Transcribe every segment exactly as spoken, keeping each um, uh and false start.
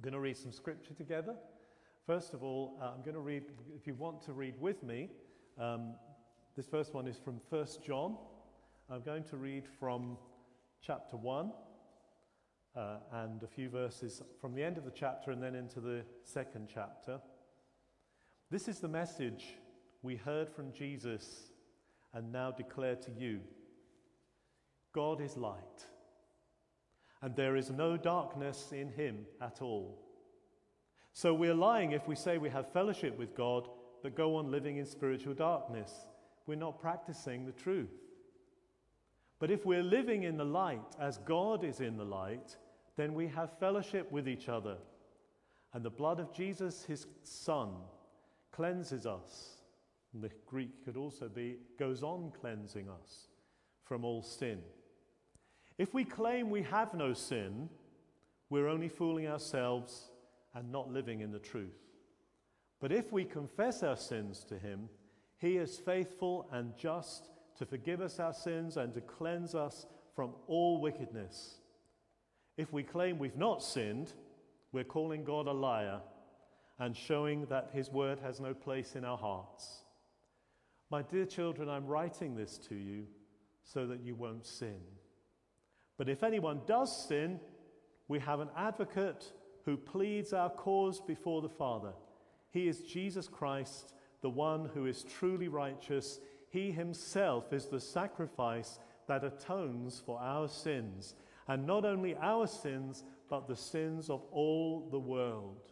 We're going to read some scripture together. First of all, uh, I'm going to read, if you want to read with me, um, this first one is from First John. I'm going to read from chapter one uh, and a few verses from the end of the chapter and then into the second chapter. This is the message we heard from Jesus and now declare to you. God is light, and there is no darkness in him at all. So we're lying if we say we have fellowship with God, but go on living in spiritual darkness. We're not practicing the truth. But if we're living in the light as God is in the light, then we have fellowship with each other. And the blood of Jesus, his Son, cleanses us. And the Greek could also be, goes on cleansing us from all sin. If we claim we have no sin, we're only fooling ourselves and not living in the truth. But if we confess our sins to him, he is faithful and just to forgive us our sins and to cleanse us from all wickedness. If we claim we've not sinned, we're calling God a liar and showing that his word has no place in our hearts. My dear children, I'm writing this to you so that you won't sin. But if anyone does sin, we have an advocate who pleads our cause before the Father. He is Jesus Christ, the one who is truly righteous. He himself is the sacrifice that atones for our sins, and not only our sins, but the sins of all the world.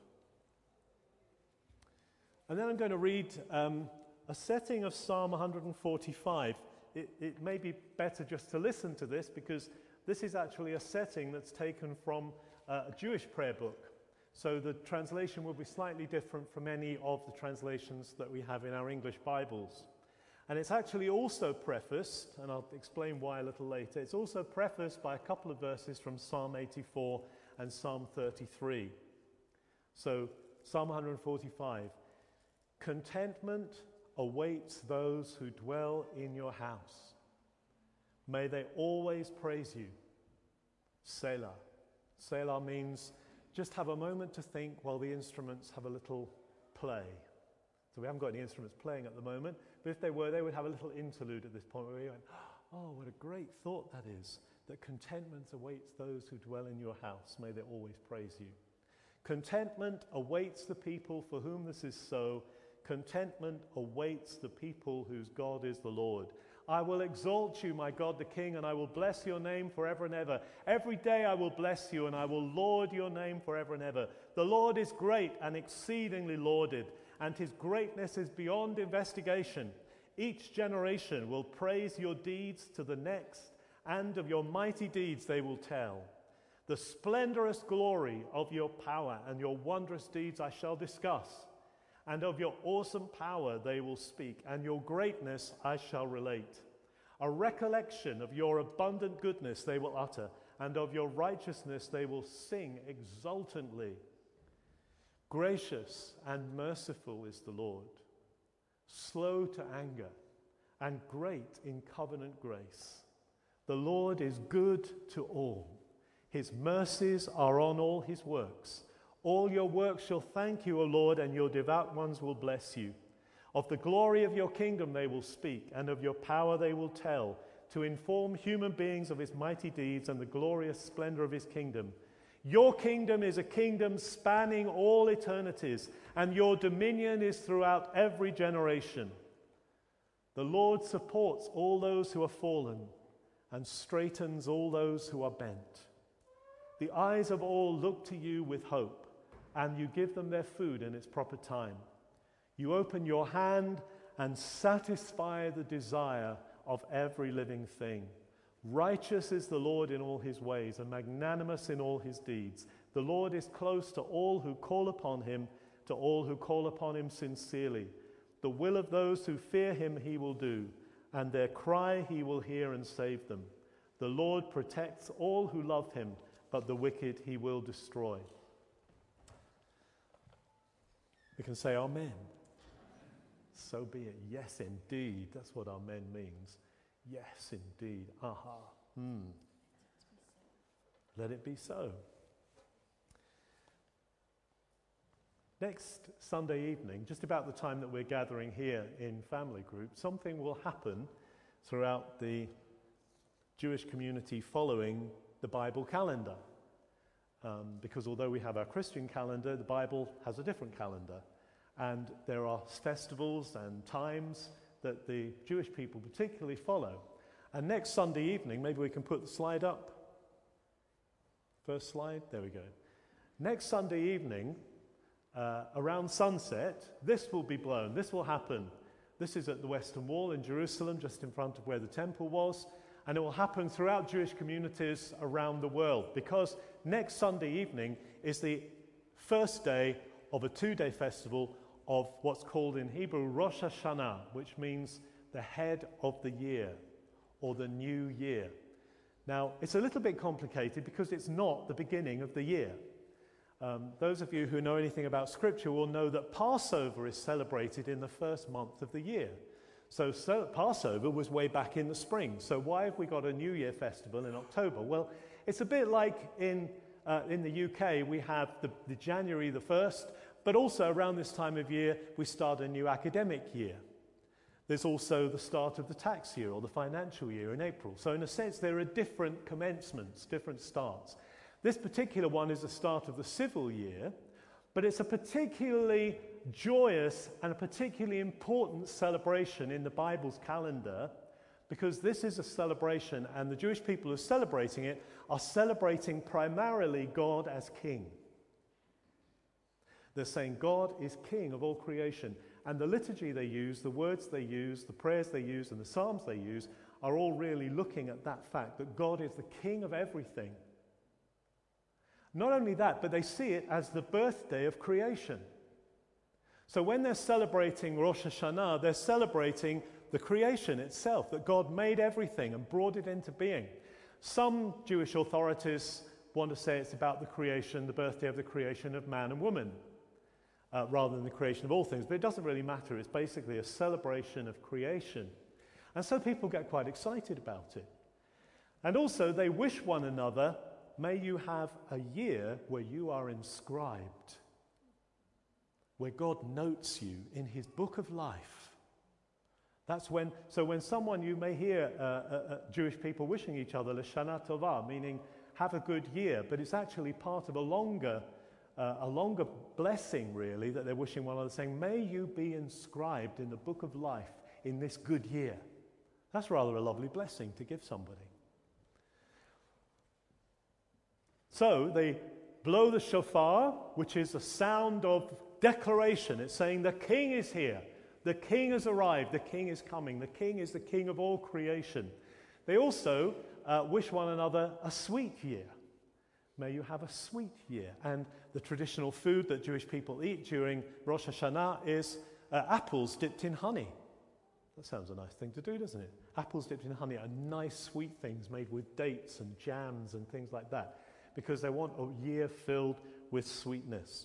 And then I'm going to read um, a setting of Psalm one forty-five. It, it may be better just to listen to this, because this is actually a setting that's taken from uh, a Jewish prayer book. So the translation will be slightly different from any of the translations that we have in our English Bibles. And it's actually also prefaced, and I'll explain why a little later, it's also prefaced by a couple of verses from Psalm eighty-four and Psalm thirty-three. So Psalm one forty-five, contentment awaits those who dwell in your house. May they always praise you. Selah. Selah means just have a moment to think while the instruments have a little play. So we haven't got any instruments playing at the moment, but if they were, they would have a little interlude at this point where we went, oh, what a great thought that is, that contentment awaits those who dwell in your house. May they always praise you. Contentment awaits the people for whom this is so. Contentment awaits the people whose God is the Lord. I will exalt you, my God the King, and I will bless your name forever and ever. Every day I will bless you, and I will laud your name forever and ever. The Lord is great and exceedingly lauded, and his greatness is beyond investigation. Each generation will praise your deeds to the next, and of your mighty deeds they will tell. The splendorous glory of your power and your wondrous deeds I shall discuss. And of your awesome power they will speak, and your greatness I shall relate. A recollection of your abundant goodness they will utter, and of your righteousness they will sing exultantly. Gracious and merciful is the Lord, slow to anger, and great in covenant grace. The Lord is good to all. His mercies are on all his works. All your works shall thank you, O Lord, and your devout ones will bless you. Of the glory of your kingdom they will speak, and of your power they will tell, to inform human beings of his mighty deeds and the glorious splendor of his kingdom. Your kingdom is a kingdom spanning all eternities, and your dominion is throughout every generation. The Lord supports all those who are fallen, and straightens all those who are bent. The eyes of all look to you with hope, and you give them their food in its proper time. You open your hand and satisfy the desire of every living thing. Righteous is the Lord in all his ways, and magnanimous in all his deeds. The Lord is close to all who call upon him, to all who call upon him sincerely. The will of those who fear him he will do, and their cry he will hear and save them. The Lord protects all who love him, but the wicked he will destroy. We can say amen. So be it. Yes, indeed. That's what amen means. Yes, indeed. Aha. Hmm. Let it be so. next Sunday evening, just about the time that we're gathering here in family group, something will happen throughout the Jewish community following the Bible calendar. Um, because although we have our Christian calendar, the Bible has a different calendar. And there are festivals and times that the Jewish people particularly follow. And next Sunday evening, maybe we can put the slide up. First slide, there we go. Next Sunday evening, uh, around sunset, this will be blown, this will happen. This is at the Western Wall in Jerusalem, just in front of where the temple was. And it will happen throughout Jewish communities around the world, because next Sunday evening is the first day of a two-day festival of what's called in Hebrew Rosh Hashanah, which means the head of the year, or the new year. Now, it's a little bit complicated because it's not the beginning of the year. Um, those of you who know anything about Scripture will know that Passover is celebrated in the first month of the year. So, so Passover was way back in the spring. So why have we got a New Year festival in October? Well, it's a bit like in, uh, in the U K, we have the, the January the first, but also around this time of year, we start a new academic year. There's also the start of the tax year or the financial year in April. So in a sense, there are different commencements, different starts. This particular one is the start of the civil year, but it's a particularly joyous and a particularly important celebration in the Bible's calendar, because this is a celebration, and the Jewish people who are celebrating it are celebrating primarily God as King. They're saying God is King of all creation. And the liturgy they use, the words they use, the prayers they use, and the psalms they use are all really looking at that fact that God is the King of everything. Not only that, but they see it as the birthday of creation. So when they're celebrating Rosh Hashanah, they're celebrating the creation itself, that God made everything and brought it into being. Some Jewish authorities want to say it's about the creation, the birthday of the creation of man and woman, uh, rather than the creation of all things. But it doesn't really matter. It's basically a celebration of creation. And so people get quite excited about it. And also they wish one another, may you have a year where you are inscribed, where God notes you in his book of life. That's when, so when someone, you may hear uh, uh, uh, Jewish people wishing each other L'Shana Tova, meaning have a good year, but it's actually part of a longer, uh, a longer blessing really, that they're wishing one another, saying, may you be inscribed in the book of life in this good year. That's rather a lovely blessing to give somebody. So they blow the shofar, which is a sound of declaration. It's saying the king is here. The king has arrived. The king is coming. The king is the king of all creation. They also uh, wish one another a sweet year. May you have a sweet year. And the traditional food that Jewish people eat during Rosh Hashanah is uh, apples dipped in honey. That sounds a nice thing to do, doesn't it? Apples dipped in honey are nice sweet things made with dates and jams and things like that, because they want a year filled with sweetness.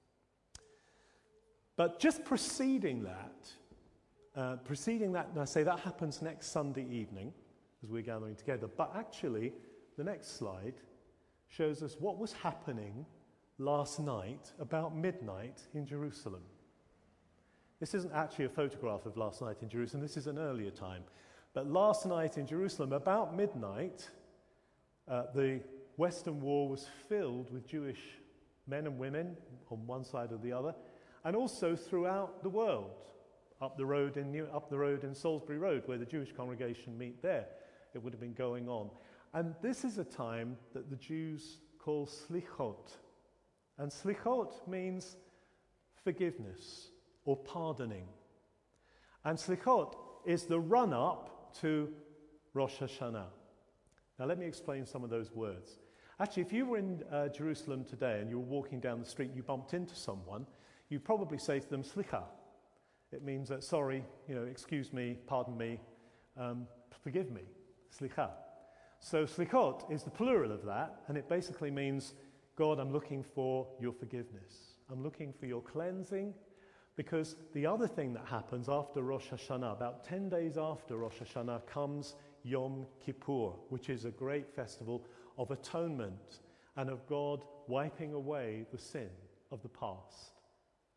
But just preceding that, uh, preceding that, and I say that happens next Sunday evening as we're gathering together, but actually the next slide shows us what was happening last night about midnight in Jerusalem. This isn't actually a photograph of last night in Jerusalem, this is an earlier time. But last night in Jerusalem, about midnight, uh, the Western Wall was filled with Jewish men and women on one side or the other, and also throughout the world, up the road in New, up the road in Salisbury Road, where the Jewish congregation meet there. It would have been going on. And this is a time that the Jews call slichot. And slichot means forgiveness or pardoning. And slichot is the run-up to Rosh Hashanah. Now let me explain some of those words. Actually, if you were in uh, Jerusalem today and you were walking down the street and you bumped into someone, you'd probably say to them, slicha. It means that, sorry, you know, excuse me, pardon me, um, forgive me, slicha. So slichot is the plural of that, and it basically means, God, I'm looking for your forgiveness. I'm looking for your cleansing, because the other thing that happens after Rosh Hashanah, about ten days after Rosh Hashanah, comes Yom Kippur, which is a great festival of atonement and of God wiping away the sin of the past.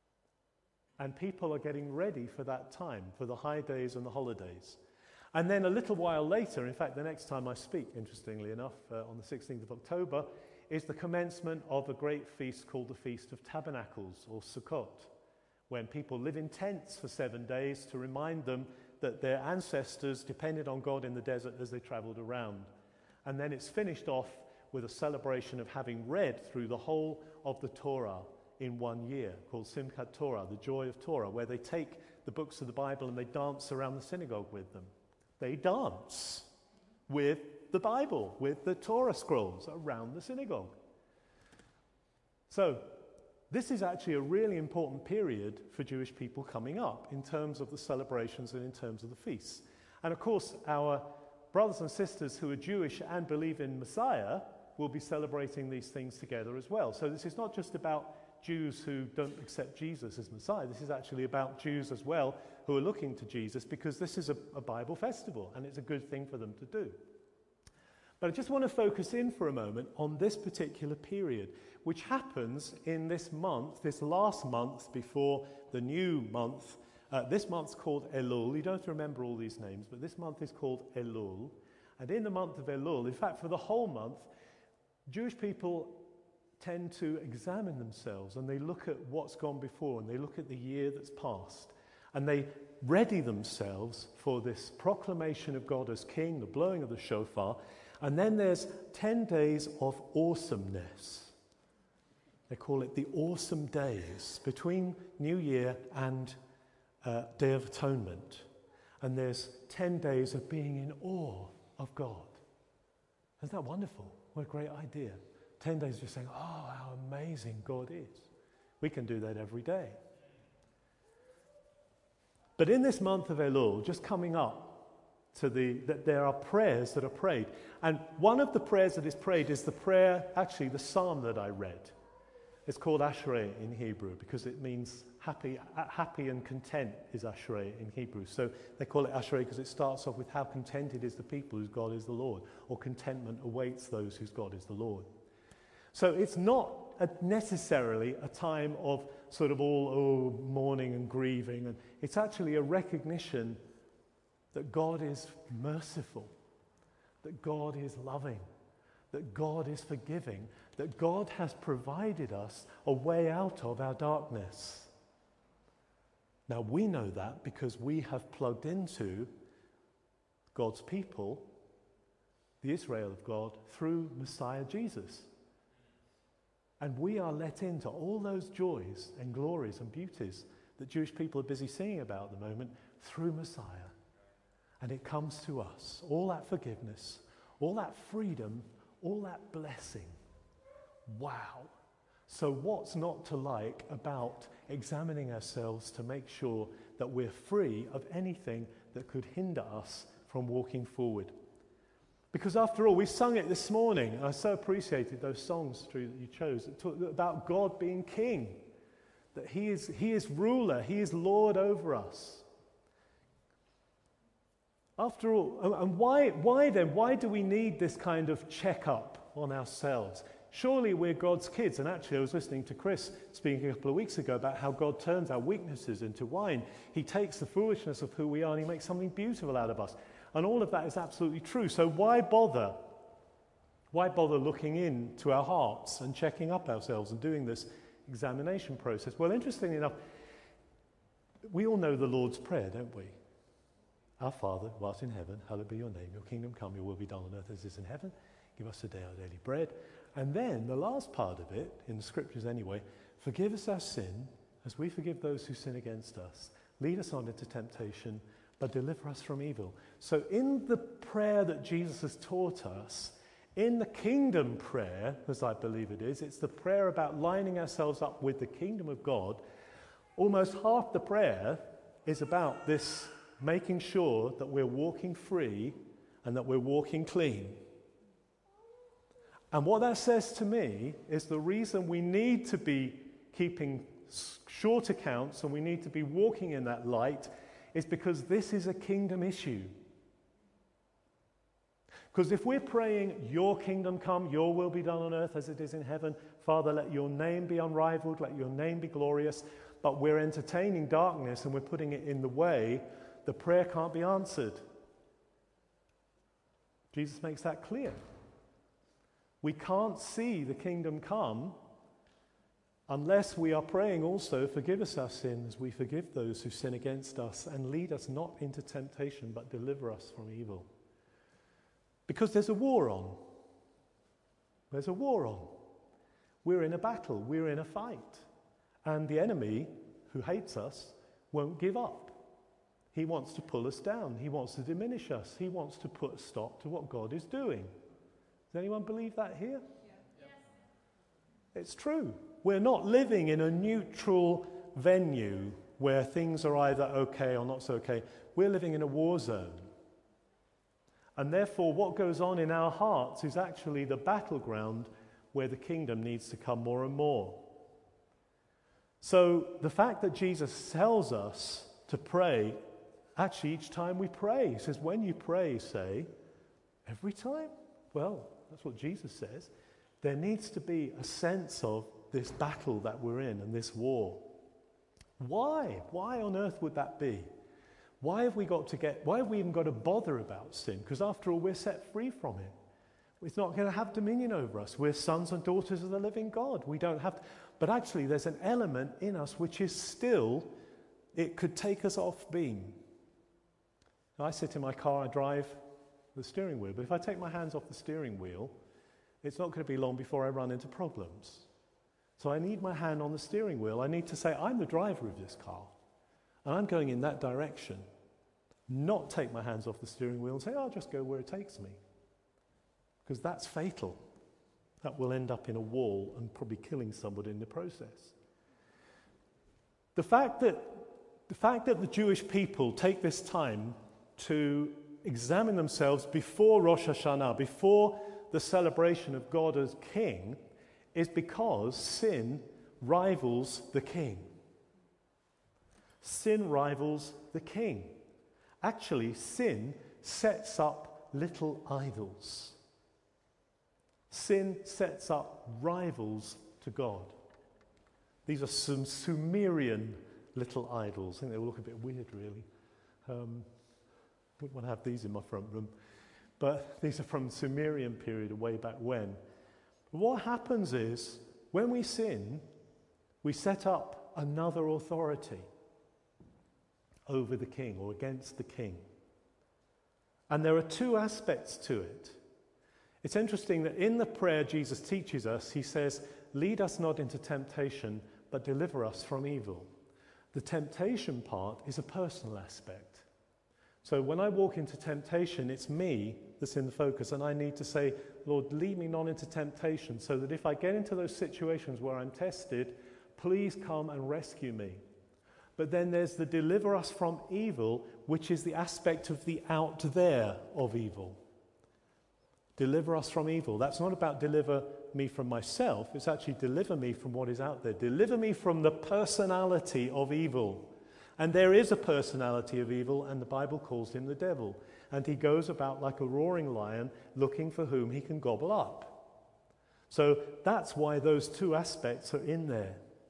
And people are getting ready for that time, for the high days and the holidays. And then a little while later, in fact, the next time I speak, interestingly enough, uh, on the sixteenth of October, is the commencement of a great feast called the Feast of Tabernacles, or Sukkot, when people live in tents for seven days to remind them that their ancestors depended on God in the desert as they traveled around. And then it's finished off with a celebration of having read through the whole of the Torah in one year, called Simchat Torah, the joy of Torah, where they take the books of the Bible and they dance around the synagogue with them. They dance with the Bible, with the Torah scrolls around the synagogue. So this is actually a really important period for Jewish people coming up in terms of the celebrations and in terms of the feasts. And of course, our brothers and sisters who are Jewish and believe in Messiah will be celebrating these things together as well. So this is not just about Jews who don't accept Jesus as Messiah. This is actually about Jews as well who are looking to Jesus, because this is a, a Bible festival and it's a good thing for them to do. But I just want to focus in for a moment on this particular period, which happens in this month, this last month before the new month. Uh, this month's called Elul. You don't have to remember all these names, but this month is called Elul. And in the month of Elul, in fact, for the whole month, Jewish people tend to examine themselves and they look at what's gone before and they look at the year that's passed and they ready themselves for this proclamation of God as King, the blowing of the shofar, and then there's ten days of awesomeness. They call it the awesome days between New Year and uh, Day of Atonement, and there's ten days of being in awe of God. Isn't that wonderful? What a great idea. Ten days just saying, oh, how amazing God is. We can do that every day. But in this month of Elul, just coming up to the, that there are prayers that are prayed. And one of the prayers that is prayed is the prayer, actually the psalm that I read. It's called Ashrei in Hebrew because it means happy, happy and content is Ashrei in Hebrew. So they call it Ashrei because it starts off with how contented is the people whose God is the Lord, or contentment awaits those whose God is the Lord. So it's not a necessarily a time of sort of all oh, mourning and grieving. And it's actually a recognition that God is merciful, that God is loving, that God is forgiving, that God has provided us a way out of our darkness. Now we know that because we have plugged into God's people, the Israel of God, through Messiah Jesus. And we are let into all those joys and glories and beauties that Jewish people are busy singing about at the moment through Messiah. And it comes to us, all that forgiveness, all that freedom, all that blessing. Wow. So what's not to like about examining ourselves to make sure that we're free of anything that could hinder us from walking forward? Because after all, we sung it this morning, and I so appreciated those songs, Drew, that you chose, that talk about God being King, that he is, he is ruler, he is Lord over us. After all, and why, why then, why do we need this kind of checkup on ourselves? Surely we're God's kids, and actually I was listening to Chris speaking a couple of weeks ago about how God turns our weaknesses into wine. He takes the foolishness of who we are and he makes something beautiful out of us. And all of that is absolutely true. So why bother? Why bother looking into our hearts and checking up ourselves and doing this examination process? Well, interestingly enough, we all know the Lord's Prayer, don't we? Our Father, who art in heaven, hallowed be your name. Your kingdom come, your will be done on earth as it is in heaven. Give us today our daily bread. And then the last part of it, in the scriptures anyway, forgive us our sin as we forgive those who sin against us. Lead us not into temptation, but deliver us from evil. So in the prayer that Jesus has taught us, in the kingdom prayer, as I believe it is, it's the prayer about lining ourselves up with the kingdom of God. Almost half the prayer is about this, making sure that we're walking free and that we're walking clean. And what that says to me is the reason we need to be keeping short accounts and we need to be walking in that light is because this is a kingdom issue. Because if we're praying, your kingdom come, your will be done on earth as it is in heaven, Father, let your name be unrivaled, let your name be glorious, but we're entertaining darkness and we're putting it in the way, the prayer can't be answered. Jesus makes that clear. We can't see the kingdom come unless we are praying also, forgive us our sins, we forgive those who sin against us, and lead us not into temptation, but deliver us from evil. Because there's a war on. There's a war on. We're in a battle, we're in a fight. And the enemy, who hates us, won't give up. He wants to pull us down. He wants to diminish us. He wants to put a stop to what God is doing. Does anyone believe that here? Yeah. It's true. We're not living in a neutral venue where things are either okay or not so okay. We're living in a war zone. And therefore, what goes on in our hearts is actually the battleground where the kingdom needs to come more and more. So the fact that Jesus tells us to pray, actually each time we pray, he says, when you pray, say, every time? Well, that's what Jesus says. There needs to be a sense of this battle that we're in and this war. Why? Why on earth would that be? Why have we got to get, why have we even got to bother about sin? Because after all, we're set free from it. It's not going to have dominion over us. We're sons and daughters of the living God. We don't have to, but actually there's an element in us which is still, it could take us off beam. I sit in my car, I drive the steering wheel, but if I take my hands off the steering wheel, it's not going to be long before I run into problems. So I need my hand on the steering wheel. I need to say, I'm the driver of this car, and I'm going in that direction. Not take my hands off the steering wheel and say, oh, I'll just go where it takes me. Because that's fatal. That will end up in a wall and probably killing somebody in the process. The fact that, the fact that the Jewish people take this time to examine themselves before Rosh Hashanah, before the celebration of God as King, is because sin rivals the King. Sin rivals the King. Actually, sin sets up little idols. Sin sets up rivals to God. These are some Sumerian little idols. I think they all look a bit weird, really. Um, wouldn't want to have these in my front room. But these are from the Sumerian period, way back when. But what happens is, when we sin, we set up another authority over the king or against the king. And there are two aspects to it. It's interesting that in the prayer Jesus teaches us, he says, lead us not into temptation, but deliver us from evil. The temptation part is a personal aspect. So when I walk into temptation, it's me that's in the focus, and I need to say, Lord, lead me not into temptation, so that if I get into those situations where I'm tested, please come and rescue me. But then there's the deliver us from evil, which is the aspect of the out there of evil. Deliver us from evil. That's not about deliver me from myself. It's actually deliver me from what is out there. Deliver me from the personality of evil. And there is a personality of evil, and the Bible calls him the devil. And he goes about like a roaring lion, looking for whom he can gobble up. So that's why those two aspects are in there.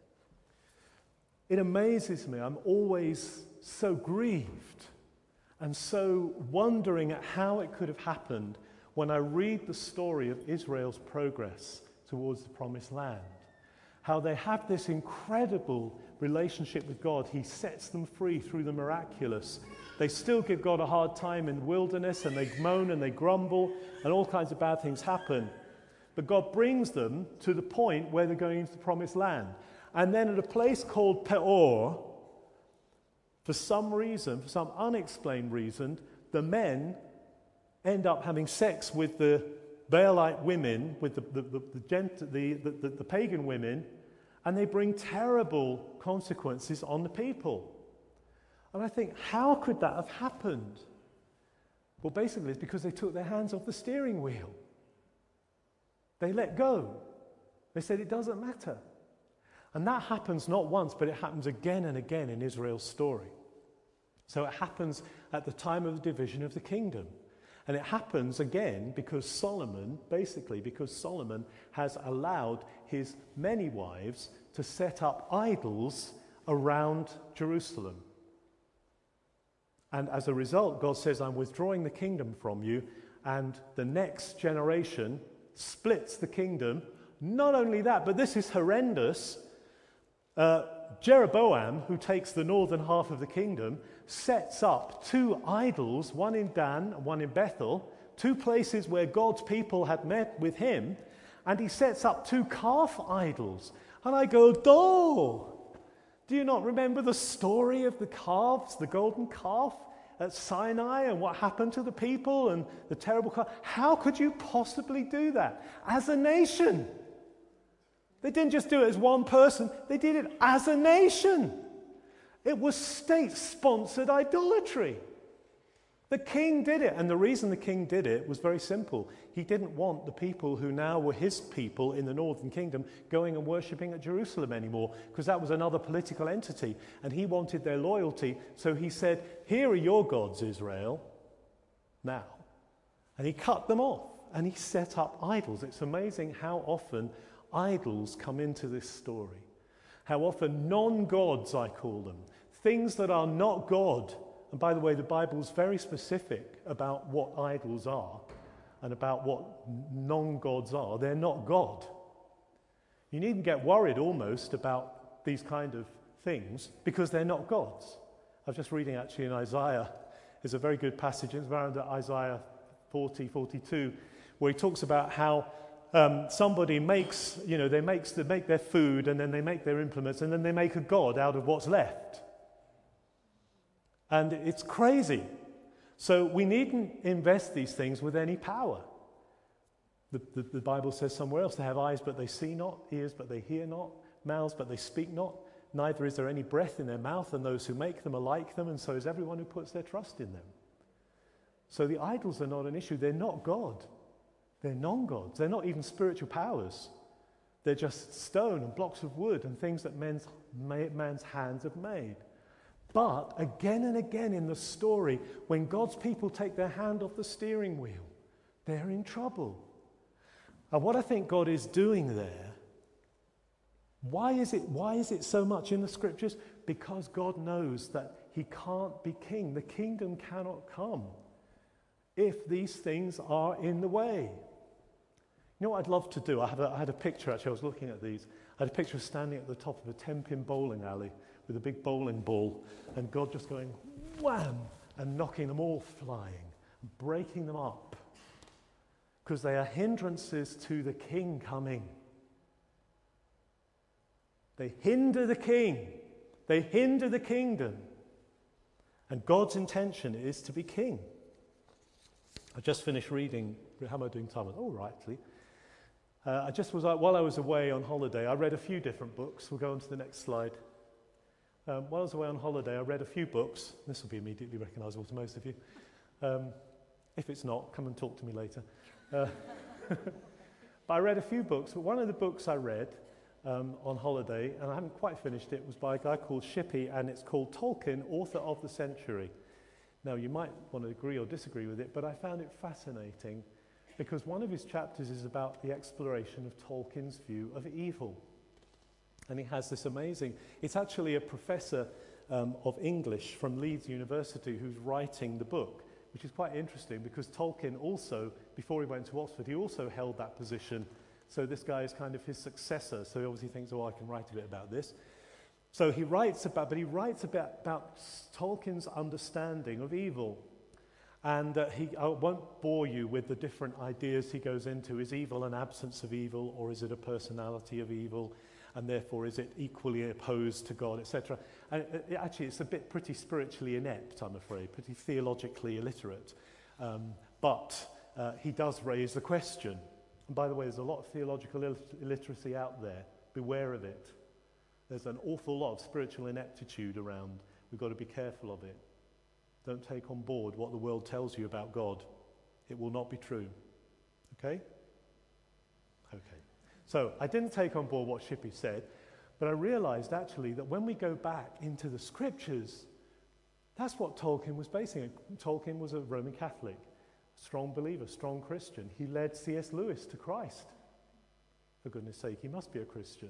It amazes me. I'm always so grieved and so wondering at how it could have happened when I read the story of Israel's progress towards the promised land. How they have this incredible relationship with God. He sets them free through the miraculous. They still give God a hard time in the wilderness, and they moan and they grumble, and all kinds of bad things happen. But God brings them to the point where they're going into the promised land. And then at a place called Peor, for some reason, for some unexplained reason, the men end up having sex with the Baalite women, with the, the, the, the, gent- the, the, the pagan women, and they bring terrible consequences on the people. And I think, how could that have happened? Well, basically, it's because they took their hands off the steering wheel. They let go. They said it doesn't matter. And that happens not once, but it happens again and again in Israel's story. So it happens at the time of the division of the kingdom. And it happens again because Solomon, basically because Solomon has allowed his many wives to set up idols around Jerusalem. And as a result, God says, I'm withdrawing the kingdom from you, and the next generation splits the kingdom. Not only that, but this is horrendous. Uh, Jeroboam, who takes the northern half of the kingdom, sets up two idols, one in Dan and one in Bethel, two places where God's people had met with him, and he sets up two calf idols. And I go, oh, do you not remember the story of the calves, the golden calf at Sinai, and what happened to the people and the terrible calf? How could you possibly do that as a nation? They didn't just do it as one person, they did it as a nation. It was state-sponsored idolatry. The king did it, and the reason the king did it was very simple. He didn't want the people who now were his people in the northern kingdom going and worshipping at Jerusalem anymore, because that was another political entity, and he wanted their loyalty. So he said, here are your gods, Israel, now. And he cut them off, and he set up idols. It's amazing how often idols come into this story. How often non-gods, I call them, things that are not God. And by the way, the Bible's very specific about what idols are and about what non-gods are. They're not God. You needn't get worried almost about these kind of things because they're not gods. I was just reading actually in Isaiah. There's a very good passage. It's around Isaiah forty, forty-two, where he talks about how um, somebody makes, you know, they, makes, they make their food and then they make their implements and then they make a god out of what's left. And it's crazy. So we needn't invest these things with any power. The, the, the Bible says somewhere else, they have eyes but they see not, ears but they hear not, mouths but they speak not. Neither is there any breath in their mouth, and those who make them are like them, and so is everyone who puts their trust in them. So the idols are not an issue. They're not God. They're non-gods. They're not even spiritual powers. They're just stone and blocks of wood and things that men's, man's hands have made. But again and again in the story, when God's people take their hand off the steering wheel, they're in trouble. And what I think God is doing there, why is it, why is it so much in the scriptures? Because God knows that he can't be king. The kingdom cannot come if these things are in the way. You know what I'd love to do? I had a, I had a picture, actually, I was looking at these. I had a picture of standing at the top of a ten-pin bowling alley with a big bowling ball, and God just going wham, and knocking them all flying, breaking them up, because they are hindrances to the king coming. They hinder the king. They hinder the kingdom. And God's intention is to be king. I just finished reading, how am I doing time? Oh, right, actually. Uh, I just was, uh, while I was away on holiday, I read a few different books. We'll go on to the next slide. Um, while I was away on holiday, I read a few books. This will be immediately recognizable to most of you. Um, if it's not, come and talk to me later. Uh, but I read a few books. But one of the books I read um, on holiday, and I haven't quite finished it, was by a guy called Shippey, and it's called Tolkien, Author of the Century. Now, you might want to agree or disagree with it, but I found it fascinating because one of his chapters is about the exploration of Tolkien's view of evil. And he has this amazing, it's actually a professor um, of English from Leeds University who's writing the book, which is quite interesting because Tolkien also, before he went to Oxford, he also held that position. So this guy is kind of his successor. So he obviously thinks, oh, I can write a bit about this. So he writes about, but he writes about, about Tolkien's understanding of evil. And uh, he, I won't bore you with the different ideas he goes into. Is evil an absence of evil, or is it a personality of evil? And therefore, is it equally opposed to God, et cetera. And it, it, actually, it's a bit pretty spiritually inept, I'm afraid, pretty theologically illiterate. Um, but uh, he does raise the question. And by the way, there's a lot of theological ill- illiteracy out there. Beware of it. There's an awful lot of spiritual ineptitude around. We've got to be careful of it. Don't take on board what the world tells you about God. It will not be true. Okay? Okay. So I didn't take on board what Shippey said, but I realized actually that when we go back into the scriptures, that's what Tolkien was basing it. Tolkien was a Roman Catholic. strong believer, strong Christian. He led C S Lewis to Christ. For goodness sake, he must be a Christian.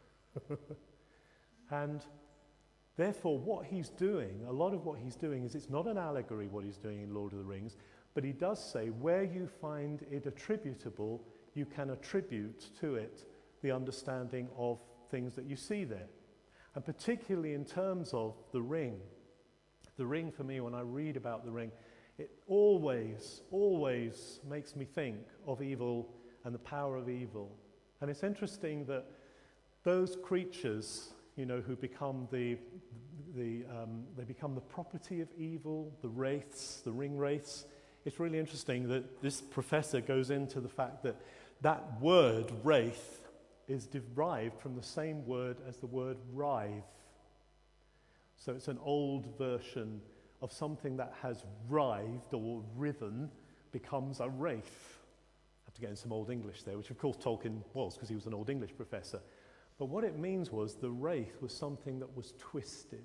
And therefore, what he's doing, a lot of what he's doing is it's not an allegory what he's doing in Lord of the Rings, but he does say where you find it attributable, you can attribute to it the understanding of things that you see there. And particularly in terms of the ring. The ring for me, when I read about the ring, it always, always makes me think of evil and the power of evil. And it's interesting that those creatures, you know, who become the, the um, they become the property of evil, the wraiths, the ring wraiths. It's really interesting that this professor goes into the fact that that word, wraith, is derived from the same word as the word writhe. So it's an old version of something that has writhed or writhen becomes a wraith. I have to get in some Old English there, which of course Tolkien was because he was an Old English professor. But what it means was the wraith was something that was twisted,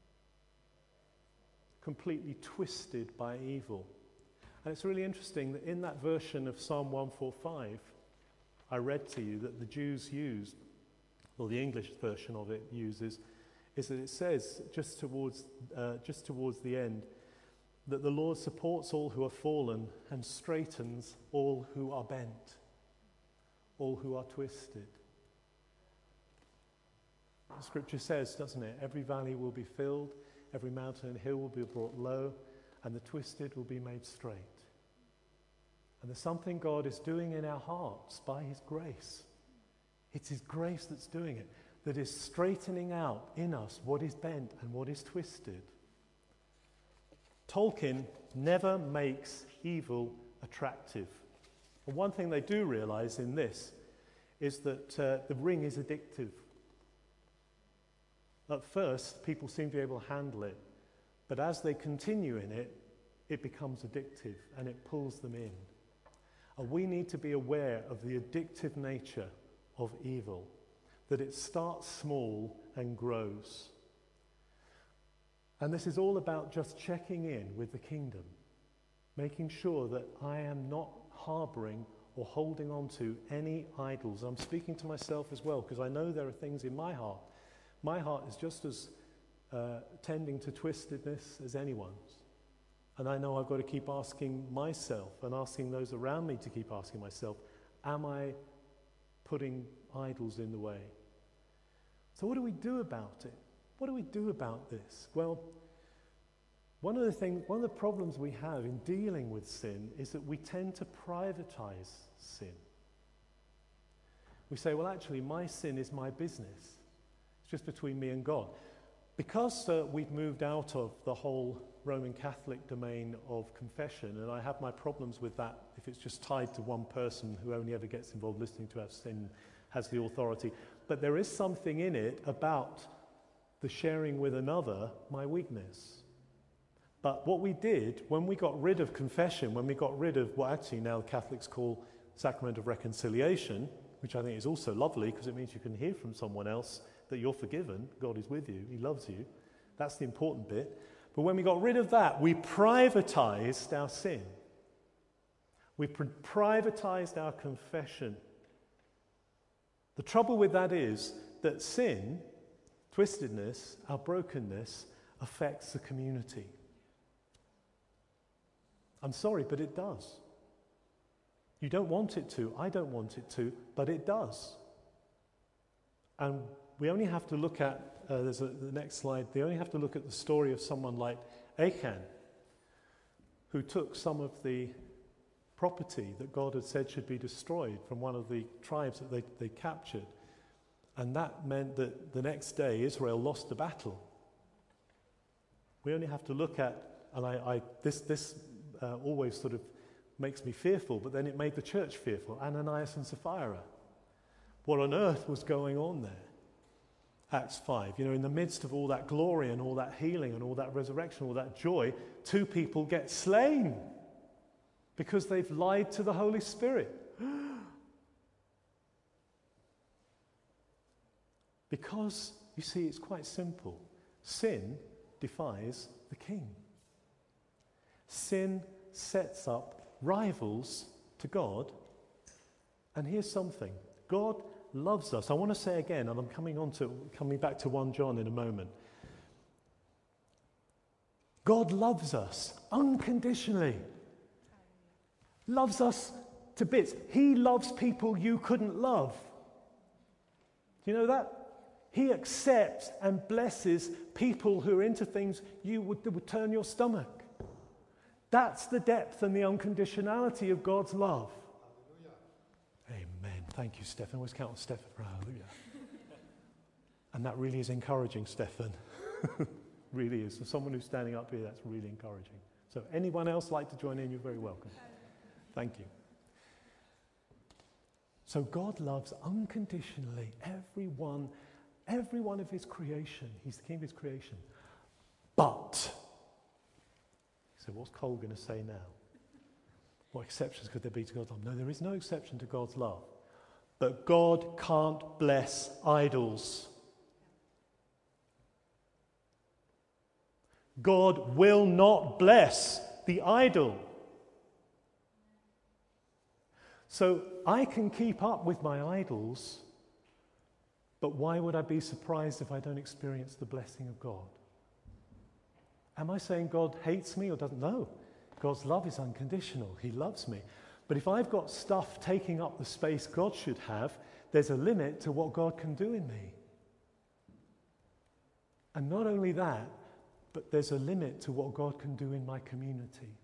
completely twisted by evil. And it's really interesting that in that version of Psalm one forty-five, I read to you that the Jews used, or the English version of it uses, is that it says just towards, uh, just towards the end that the Lord supports all who are fallen and straightens all who are bent, all who are twisted. The scripture says, doesn't it, every valley will be filled, every mountain and hill will be brought low, and the twisted will be made straight. And there's something God is doing in our hearts by his grace. It's his grace that's doing it, that is straightening out in us what is bent and what is twisted. Tolkien never makes evil attractive. And one thing they do realize in this is that uh, the ring is addictive. At first, people seem to be able to handle it, but as they continue in it, it becomes addictive and it pulls them in. And we need to be aware of the addictive nature of evil, that it starts small and grows. And this is all about just checking in with the kingdom, making sure that I am not harboring or holding on to any idols. I'm speaking to myself as well, because I know there are things in my heart. My heart is just as uh, tending to twistedness as anyone's. And I know I've got to keep asking myself and asking those around me to keep asking myself, am I putting idols in the way? So what do we do about it? What do we do about this? Well, one of the things, one of the problems we have in dealing with sin is that we tend to privatize sin. We say, well, actually, my sin is my business. It's just between me and God. Because uh, we've moved out of the whole Roman Catholic domain of confession, and I have my problems with that if it's just tied to one person who only ever gets involved listening to our sin, has the authority. But there is something in it about the sharing with another my weakness. But what we did, when we got rid of confession, when we got rid of what actually now the Catholics call Sacrament of Reconciliation, which I think is also lovely because it means you can hear from someone else that you're forgiven, God is with you, he loves you. That's the important bit. But when we got rid of that, we privatized our sin. We pr- privatized our confession. The trouble with that is that sin, twistedness, our brokenness, affects the community. I'm sorry, but it does. You don't want it to, I don't want it to, but it does. And we only have to look at, uh, there's a, the next slide, they only have to look at the story of someone like Achan, who took some of the property that God had said should be destroyed from one of the tribes that they, they captured. And that meant that the next day Israel lost the battle. We only have to look at, and I, I this, this uh, always sort of makes me fearful, but then it made the church fearful, Ananias and Sapphira. What on earth was going on there? Acts five, you know, in the midst of all that glory and all that healing and all that resurrection, all that joy, two people get slain because they've lied to the Holy Spirit. Because, you see, it's quite simple. Sin defies the king. Sin sets up rivals to God. And here's something. God loves us. I want to say again, and I'm coming on to coming back to First John in a moment. God loves us unconditionally. Loves us to bits. He loves people you couldn't love. Do you know that? He accepts and blesses people who are into things you would, that would turn your stomach. That's the depth and the unconditionality of God's love. Hallelujah. Amen. Thank you, Stephen. Always count on Stephen for hallelujah. And that really is encouraging, Stephen. Really is. For someone who's standing up here, that's really encouraging. So anyone else like to join in, you're very welcome. Thank you. So God loves unconditionally everyone, every one of his creation. He's the king of his creation. But, so what's Cole going to say now? What exceptions could there be to God's love? No, there is no exception to God's love. But God can't bless idols. God will not bless the idol. So I can keep up with my idols, but why would I be surprised if I don't experience the blessing of God? Am I saying God hates me or doesn't? No. God's love is unconditional. He loves me. But if I've got stuff taking up the space God should have, there's a limit to what God can do in me. And not only that, but there's a limit to what God can do in my community.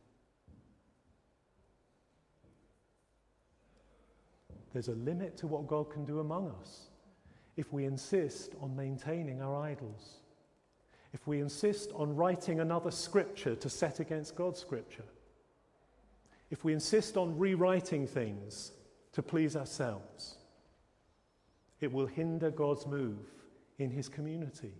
There's a limit to what God can do among us if we insist on maintaining our idols. If we insist on writing another scripture to set against God's scripture. If we insist on rewriting things to please ourselves. It will hinder God's move in his community.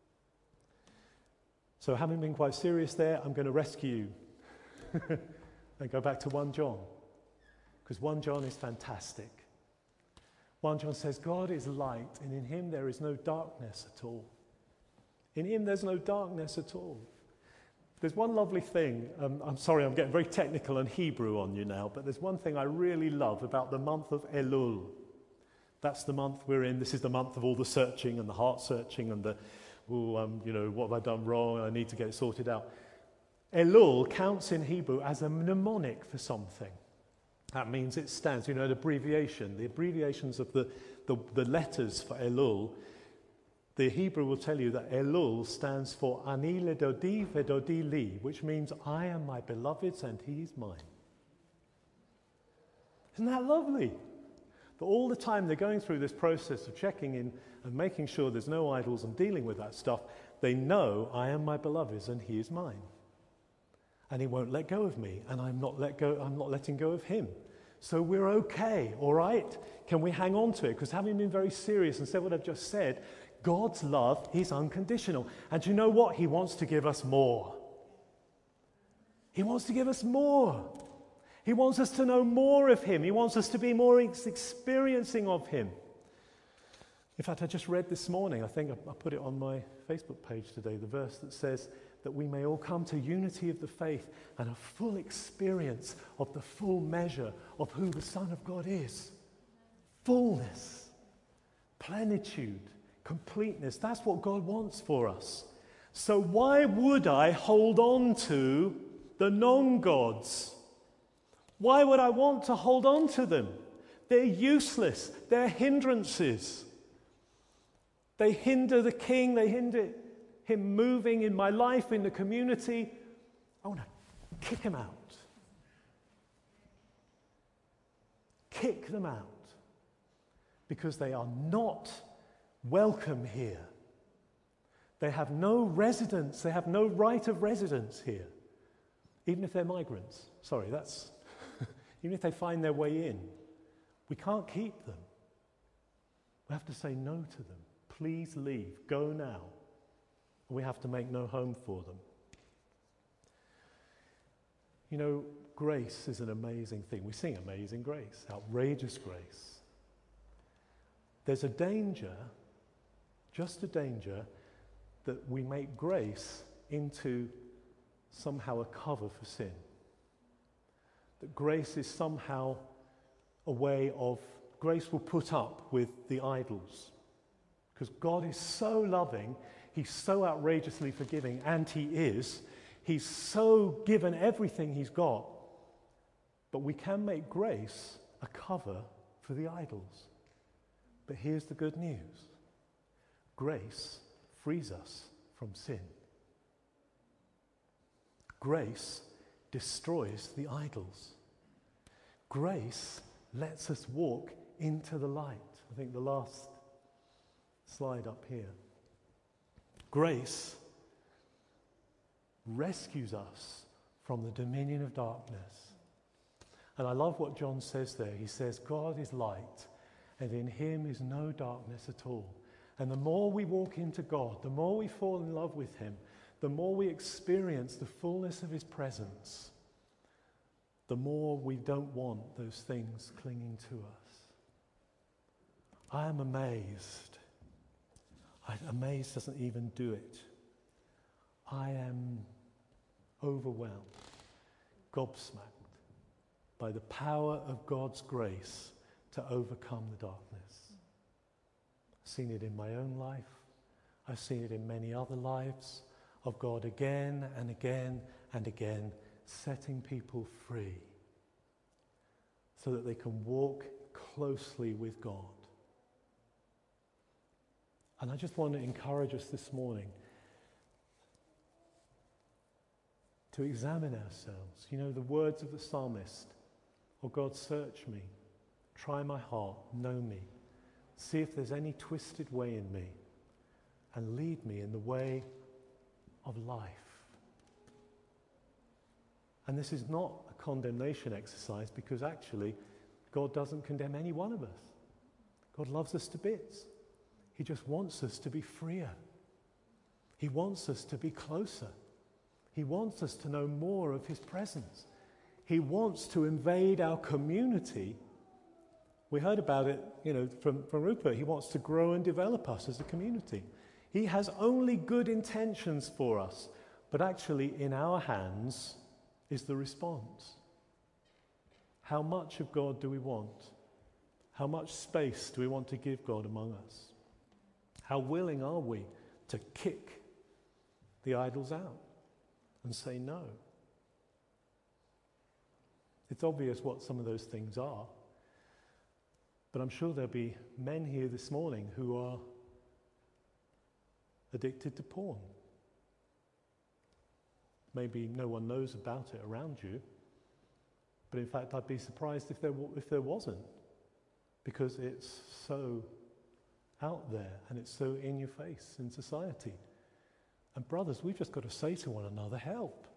So having been quite serious there, I'm going to rescue you and go back to First John. Because First John is fantastic. First John says, God is light, and in him there is no darkness at all. In him there's no darkness at all. There's one lovely thing, um, I'm sorry I'm getting very technical and Hebrew on you now, but there's one thing I really love about the month of Elul. That's the month we're in. This is the month of all the searching and the heart searching and the, oh, um, you know, what have I done wrong? I need to get it sorted out. Elul counts in Hebrew as a mnemonic for something. That means it stands, you know, an abbreviation. The abbreviations of the, the, the letters for Elul, the Hebrew will tell you that Elul stands for Ani ledodi vedodi li, which means I am my beloved's and he is mine. Isn't that lovely? But all the time they're going through this process of checking in and making sure there's no idols and dealing with that stuff, they know I am my beloved's and he is mine. And he won't let go of me, and I'm not let go, I'm not letting go of him. So we're okay, all right? Can we hang on to it? Because having been very serious and said what I've just said, God's love is unconditional. And do you know what? He wants to give us more. He wants to give us more. He wants us to know more of him. He wants us to be more ex- experiencing of him. In fact, I just read this morning, I think I put it on my Facebook page today, the verse that says that we may all come to unity of the faith and a full experience of the full measure of who the Son of God is. Fullness, plenitude, completeness. That's what God wants for us. So why would I hold on to the non-gods? Why would I want to hold on to them? They're useless. They're hindrances. They hinder the king. They hinder him moving in my life, in the community. I want to kick him out. Kick them out. Because they are not welcome here. They have no residence. They have no right of residence here. Even if they're migrants. Sorry, that's... even if they find their way in. We can't keep them. We have to say no to them. Please leave. Go now. We have to make no home for them. You know, grace is an amazing thing. We sing Amazing Grace, outrageous grace. There's a danger, just a danger, that we make grace into somehow a cover for sin. that grace is somehow a way of, grace will put up with the idols. Because God is so loving, he's so outrageously forgiving, and he is. He's so given everything he's got. But we can make grace a cover for the idols. But here's the good news. Grace frees us from sin. Grace destroys the idols. Grace lets us walk into the light. I think the last slide up here. Grace rescues us from the dominion of darkness. And I love what John says there. He says, God is light, and in him is no darkness at all. And the more we walk into God, the more we fall in love with him, the more we experience the fullness of his presence, the more we don't want those things clinging to us. I am amazed. I, amazed doesn't even do it. I am overwhelmed, gobsmacked by the power of God's grace to overcome the darkness. I've seen it in my own life. I've seen it in many other lives of God again and again and again, setting people free so that they can walk closely with God. And I just want to encourage us this morning to examine ourselves. You know, the words of the psalmist, "Oh God, search me, try my heart, know me, see if there's any twisted way in me, and lead me in the way of life." And this is not a condemnation exercise, because actually God doesn't condemn any one of us. God loves us to bits. He just wants us to be freer. He wants us to be closer. He wants us to know more of his presence. He wants to invade our community. We heard about it, you know, from, from Rupert. He wants to grow and develop us as a community. He has only good intentions for us, but actually in our hands is the response. How much of God do we want? How much space do we want to give God among us? How willing are we to kick the idols out and say no? It's obvious what some of those things are, but I'm sure there'll be men here this morning who are addicted to porn. Maybe no one knows about it around you, but in fact I'd be surprised if there, if there wasn't, because it's so out there and it's so in your face in society. And brothers, we've just got to say to one another, help,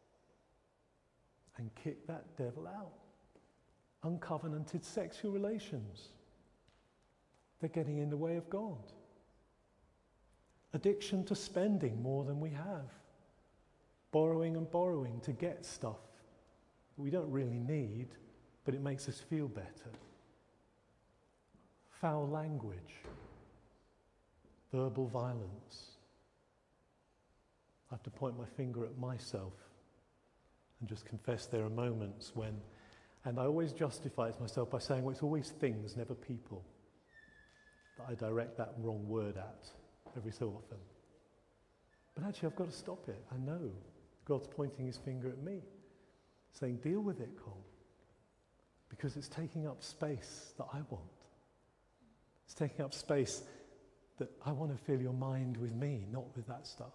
and kick that devil out. Uncovenanted sexual relations, they're getting in the way of God. Addiction to spending more than we have. Borrowing and borrowing to get stuff we don't really need, but it makes us feel better. Foul language. Verbal violence. I have to point my finger at myself and just confess there are moments when, and I always justify it to myself by saying, well, it's always things, never people, that I direct that wrong word at every so often. But actually I've got to stop it. I know God's pointing his finger at me, saying, deal with it, Cole, because it's taking up space that I want. It's taking up space that I want to fill your mind with me, not with that stuff.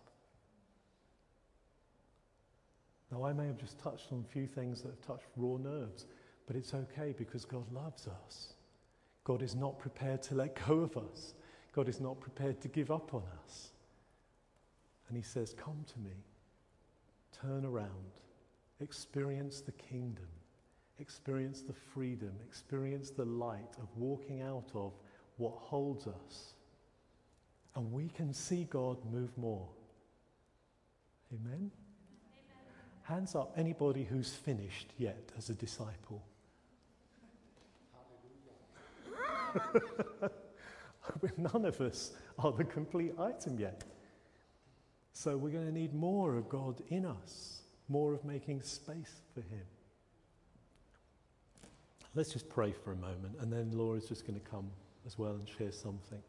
Now, I may have just touched on a few things that have touched raw nerves, but it's okay because God loves us. God is not prepared to let go of us. God is not prepared to give up on us. And he says, come to me, turn around, experience the kingdom, experience the freedom, experience the light of walking out of what holds us. And we can see God move more. Amen? Amen. Hands up, anybody who's finished yet as a disciple. None of us are the complete item yet. So we're going to need more of God in us, more of making space for him. Let's just pray for a moment, and then Laura's just going to come as well and share something.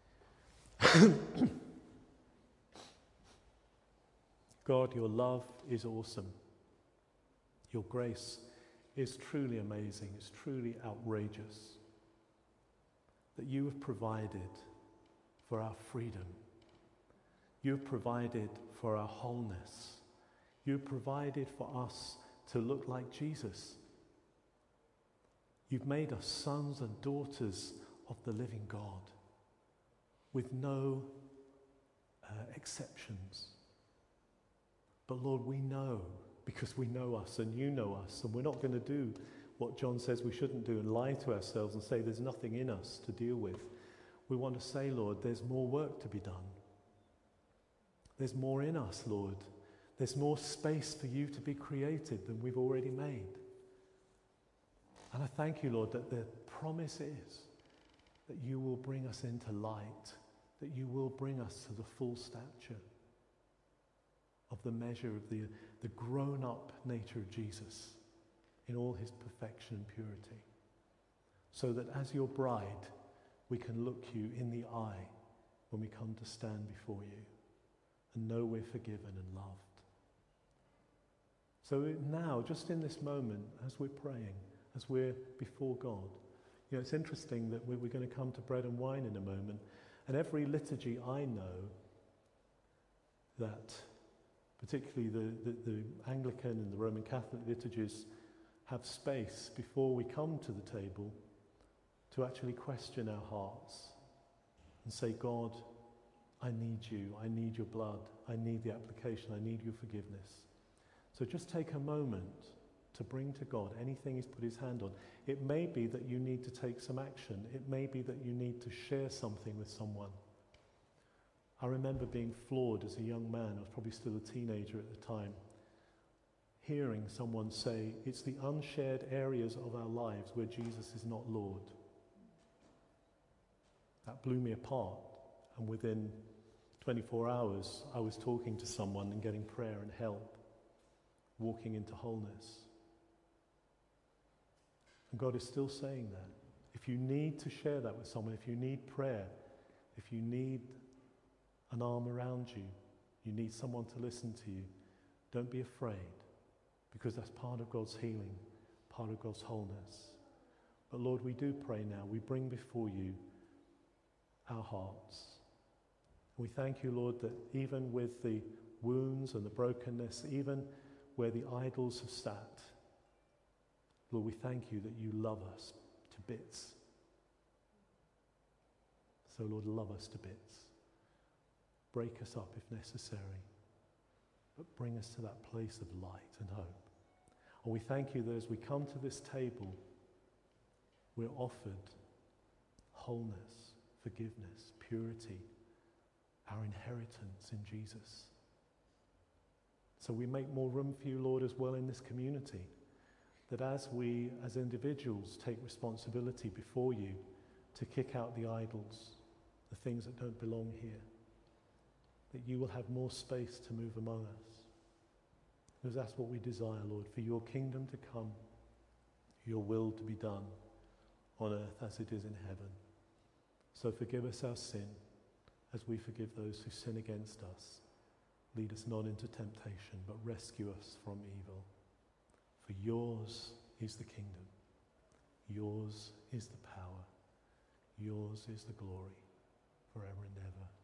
God, your love is awesome. Your grace is truly amazing. It's truly outrageous that you have provided for our freedom. You have provided for our wholeness. You have provided for us to look like Jesus. You've made us sons and daughters of the living God with no uh, exceptions. But Lord, we know, because we know us and you know us, and we're not going to do what John says we shouldn't do and lie to ourselves and say there's nothing in us to deal with. We want to say, Lord, there's more work to be done. There's more in us, Lord. There's more space for you to be created than we've already made. And I thank you, Lord, that the promise is that you will bring us into light, that you will bring us to the full stature of the measure of the, the grown-up nature of Jesus in all his perfection and purity, so that as your bride, we can look you in the eye when we come to stand before you and know we're forgiven and loved. So now, just in this moment, as we're praying, as we're before God, you know, it's interesting that we're, we're going to come to bread and wine in a moment, and every liturgy I know that particularly the, the, the Anglican and the Roman Catholic liturgies have space before we come to the table to actually question our hearts and say, God, I need you, I need your blood, I need the application, I need your forgiveness. So just take a moment to bring to God anything he's put his hand on. It may be that you need to take some action. It may be that you need to share something with someone. I remember being floored as a young man, I was probably still a teenager at the time, hearing someone say, it's the unshared areas of our lives where Jesus is not Lord. That blew me apart, and within twenty-four hours I was talking to someone and getting prayer and help, walking into wholeness. And God is still saying that. If you need to share that with someone, if you need prayer, if you need an arm around you, you need someone to listen to you, don't be afraid, because that's part of God's healing, part of God's wholeness. But Lord, we do pray now. We bring before you our hearts. We thank you, Lord, that even with the wounds and the brokenness, even where the idols have sat, Lord, we thank you that you love us to bits. So, Lord, love us to bits. Break us up if necessary, but bring us to that place of light and hope. And we thank you that as we come to this table, we're offered wholeness, forgiveness, purity, our inheritance in Jesus. So we make more room for you, Lord, as well in this community, that as we, as individuals, take responsibility before you to kick out the idols, the things that don't belong here, that you will have more space to move among us. Because that's what we desire, Lord, for your kingdom to come, your will to be done on earth as it is in heaven. So forgive us our sin as we forgive those who sin against us. Lead us not into temptation, but rescue us from evil. For yours is the kingdom, yours is the power, yours is the glory, forever and ever.